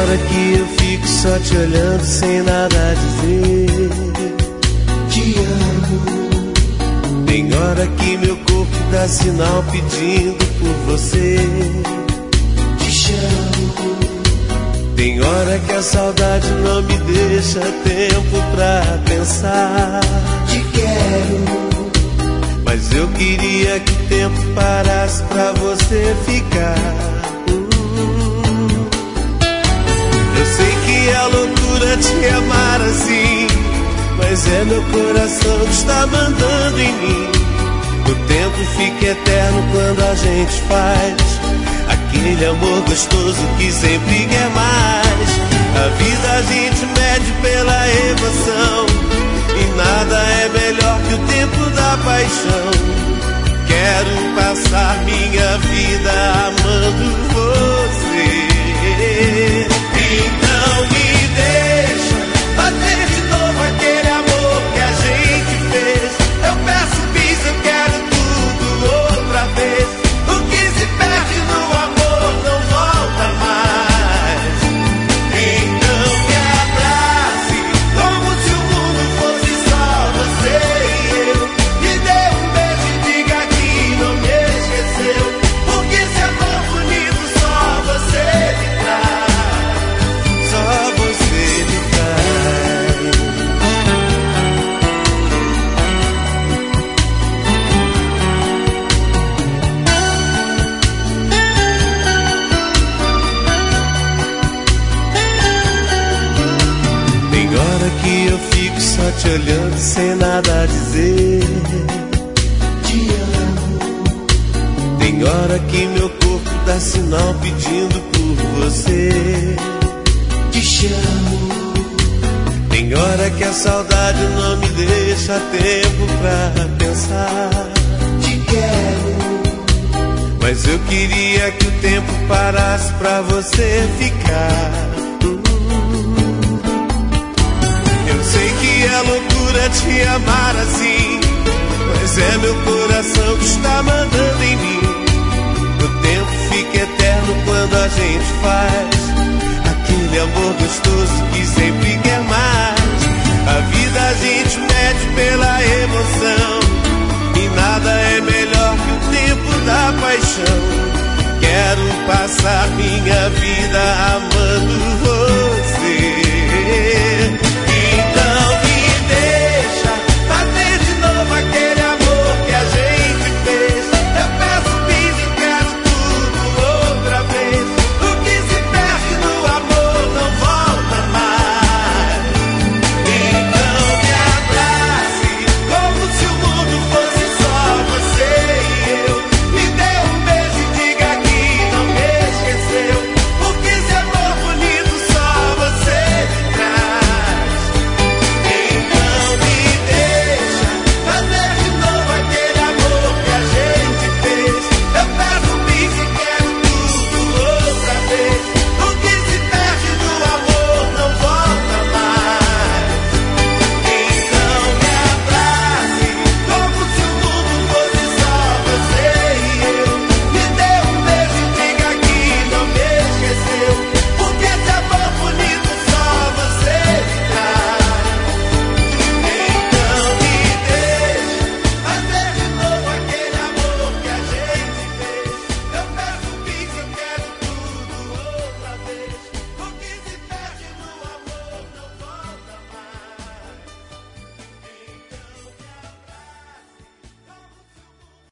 hora que eu fico só te olhando sem nada a dizer. Te amo. Tem hora que meu corpo dá sinal pedindo por você. Te chamo. Tem hora que a saudade não me deixa tempo pra pensar. Te quero. Mas eu queria que o tempo parasse pra você ficar. Eu sei que é loucura te amar assim, mas é meu coração que está mandando em mim. O tempo fica eterno quando a gente faz aquele amor gostoso que sempre quer mais. A vida a gente mede pela emoção, e nada é melhor que o tempo da paixão. Quero passar minha vida amando você. Então me deixa fazer de novo aquele amor que a gente fez. Eu peço bis, eu quero tudo outra vez. O que se perde no amor não volta mais. Então me abrace como se o mundo fosse só você e eu. Me dê um beijo e diga que não me esqueceu. Porque se é tão bonito só você me traz. Só você me traz. Tem hora que eu fico só te olhando sem nada a dizer. Te amo. Tem hora que meu corpo dá sinal pedindo por você. Te chamo. Tem hora que a saudade não me deixa tempo pra pensar. Te quero. Mas eu queria que o tempo parasse pra você ficar. Eu sei que é loucura te amar assim, mas é meu coração que está mandando em mim. O tempo fica eterno quando a gente faz aquele amor gostoso que sempre quer mais. A vida a gente mede pela emoção, e nada é melhor que o tempo da paixão. Quero passar minha vida amando